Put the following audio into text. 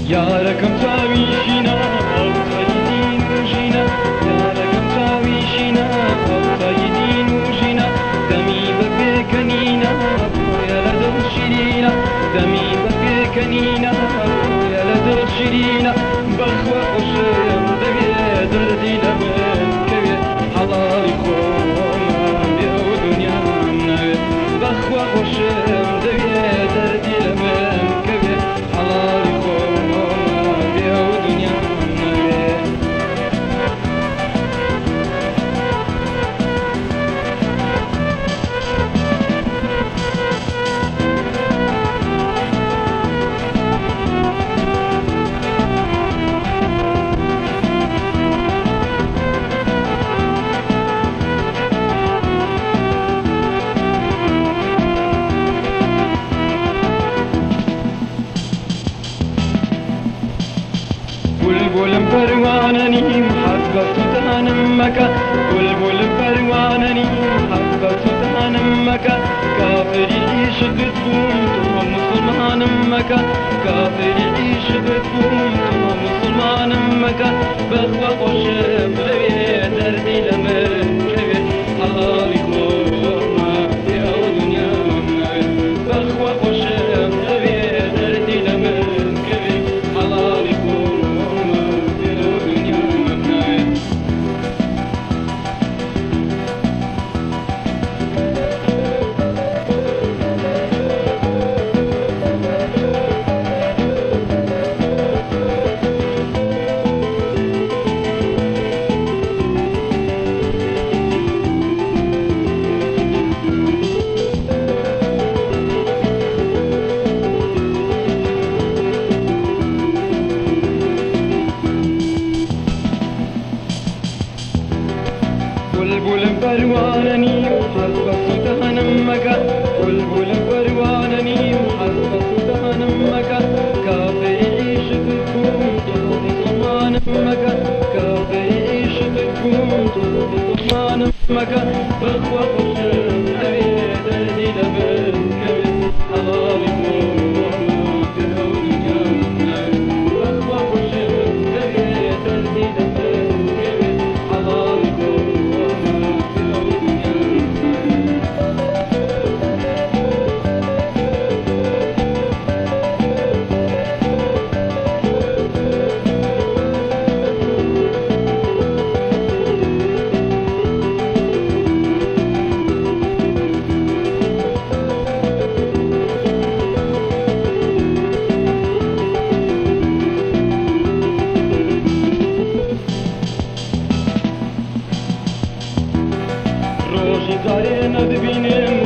یارەکەم چاویشینە ئەوتایی دین و ژینە یارەکەم چاویشینە ئەوتایی دین و ژینە دەمی بە پێکەنینە بۆیە لە دڵ شیرینە دەمی بە پێکەنینە بۆیە لە دڵ شیرینە بەخوا خۆشم دەوێت دەردی لە من کەوێت حەڵاڵی خۆمان بێ ئەو دنیام نەوێت بەخوا خۆشم دەوێت دەردی لە من کەوێت حەڵاڵی خۆمان بێ ئەو دنیام نەوێت بلبل پرواننی حبت تنم مکه بلبل پرواننی حبت تنم مکه کافری عشقت بوم تو مسلمانم مکه کافری عشقت بوم تو مسلمانم مکه بخوا خوشم دوی دردی لمن کوی حلالی خوما بی او دنیا بخوا خوشم دوی دردی لمن کوی حلالی بلبل پرواننی حبت تنم مکه بلبل پرواننی حبت تنم مکه کافری عشقت بوم تو مسلمانم مکه کافری عشقت بوم تو مسلمانم مکه بخوا خوشم دوی دردی لمن کوی حلالی خوما بی او دنیا بخوا خوشم دوی دردی لمن کوی حلالی روزی داره ندبینم